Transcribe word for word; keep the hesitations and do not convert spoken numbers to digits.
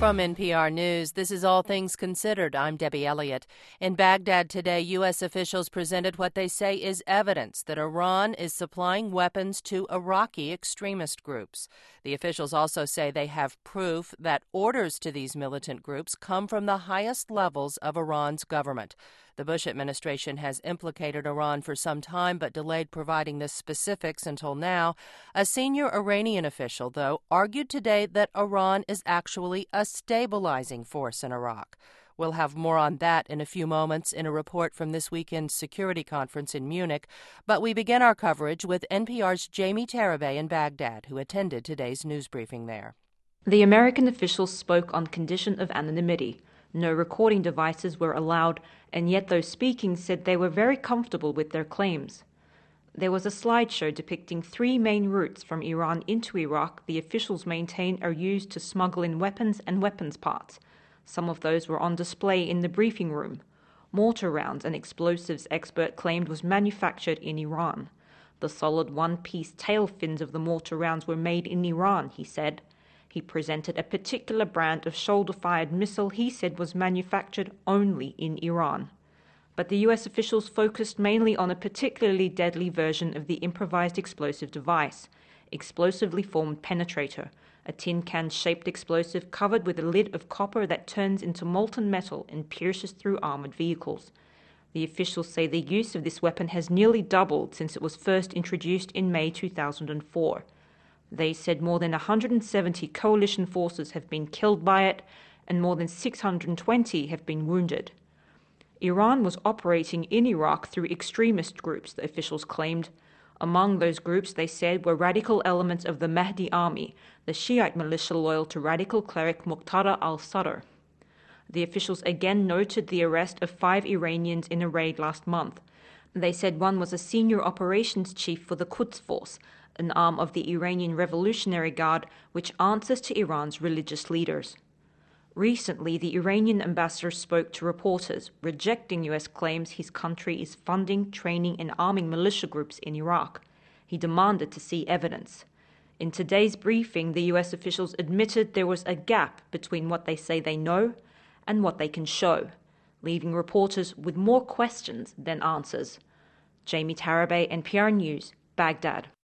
From N P R News, this is All Things Considered. I'm Debbie Elliott. In Baghdad today, U S officials presented what they say is evidence that Iran is supplying weapons to Iraqi extremist groups. The officials also say they have proof that orders to these militant groups come from the highest levels of Iran's government. The Bush administration has implicated Iran for some time but delayed providing the specifics until now. A senior Iranian official, though, argued today that Iran is actually a stabilizing force in Iraq. We'll have more on that in a few moments in a report from this weekend's security conference in Munich. But we begin our coverage with N P R's Jamie Tarabay in Baghdad, who attended today's news briefing there. The American officials spoke on condition of anonymity. No recording devices were allowed, and yet those speaking said they were very comfortable with their claims. There was a slideshow depicting three main routes from Iran into Iraq the officials maintain are used to smuggle in weapons and weapons parts. Some of those were on display in the briefing room. Mortar rounds, an explosives expert claimed was manufactured in Iran. The solid one-piece tail fins of the mortar rounds were made in Iran, he said. He presented a particular brand of shoulder-fired missile he said was manufactured only in Iran. But the U S officials focused mainly on a particularly deadly version of the improvised explosive device, explosively formed penetrator, a tin can-shaped explosive covered with a lid of copper that turns into molten metal and pierces through armored vehicles. The officials say the use of this weapon has nearly doubled since it was first introduced in May two thousand four. They said more than one hundred seventy coalition forces have been killed by it and more than six hundred twenty have been wounded. Iran was operating in Iraq through extremist groups, the officials claimed. Among those groups, they said, were radical elements of the Mahdi army, the Shiite militia loyal to radical cleric Muqtada al-Sadr. The officials again noted the arrest of five Iranians in a raid last month. They said one was a senior operations chief for the Quds Force, an arm of the Iranian Revolutionary Guard which answers to Iran's religious leaders. Recently, the Iranian ambassador spoke to reporters, rejecting U S claims his country is funding, training, and arming militia groups in Iraq. He demanded to see evidence. In today's briefing, the U S officials admitted there was a gap between what they say they know and what they can show, leaving reporters with more questions than answers. Jamie Tarabay, N P R News, Baghdad.